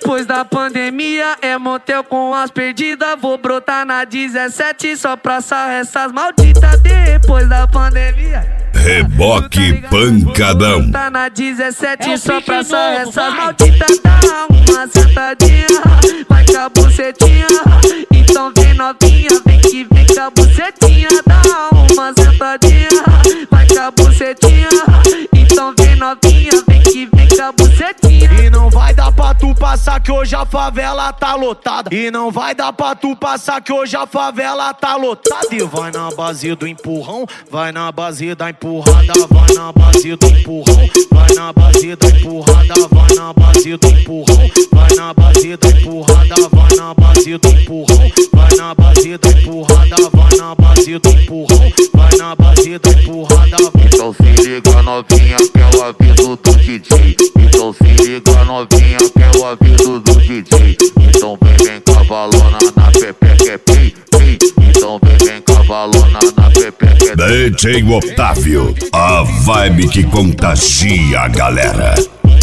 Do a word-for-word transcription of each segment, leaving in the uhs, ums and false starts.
Depois da pandemia é motel com as perdidas. Vou brotar na dezessete só pra sarrar essas malditas. Depois da pandemia Reboque Pancadão. Vou brotar na dezessete só pra sarrar essas malditas. Dá uma sentadinha, vai com a bucetinha. Então vem novinha, vem que vem com a bucetinha. Dá uma sentadinha, vai com a bucetinha. Então vem novinha, vem que vem com a bucetinha. E não vai dar pra tu passar que hoje a favela tá lotada. E não vai dar pra tu passar que hoje a favela tá lotada. E vai na base do empurrão, vai na base da empurrada, vai na base do empurrão, vai na base da empurrada, vai na base do empurrão, vai na base da empurrada, vai na base do empurrão, vai na base da empurrada, vai na base do empurrão, vai na base da empurrada. Então se liga novinha que é o aviso do D J. Então se liga novinha que é o aviso do D J. Então vem, vem cavalona na pepeca é pei, pei. Então vem, vem cavalona na pepeca é D J Otávio, a vibe que contagia a galera.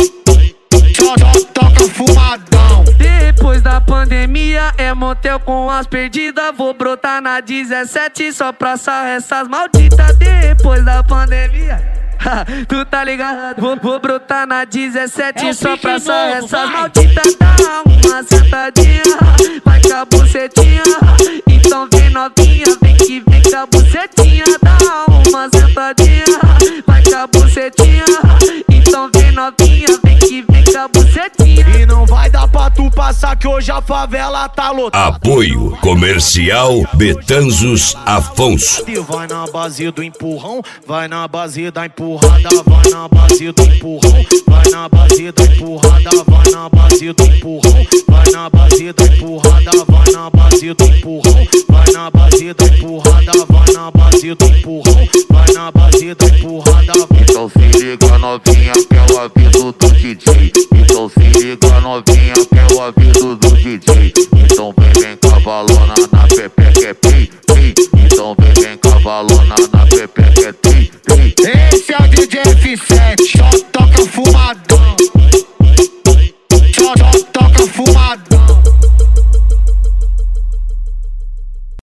Toca fumadão. Depois da pandemia é motel com as perdidas. Vou brotar na dezessete só pra sarrar essas malditas. Depois da pandemia tu tá ligado? Vou, vou brotar na dezessete é só pra sarrar essas vai. malditas. Dá uma sentadinha, vai com a bucetinha. Então vem novinha, vem que vem com a bucetinha. Dá uma sentadinha, vai com a bucetinha. Então vem novinha, vem que vem com a bucetinha. E não vai dar pra tu passar que hoje a favela tá lotada. Apoio Comercial Betanzos Afonso. E vai na base do empurrão, vai na base da empurrada, vai na base do empurrão, vai na base da empurrada, vai na base do empurrão, vai na base da empurrada, vai na base do empurrão, vai na base da empurrada, vai na base do empurrão, vai na base da empurrada. Então se liga novinha que é o aviso do D J. Então se liga novinha que é o aviso do D J. Então vem, vem cavalona na pepeca é pei, pei. Então vem, vem cavalona na pepeca é tri, tri. Esse é o D J F sete,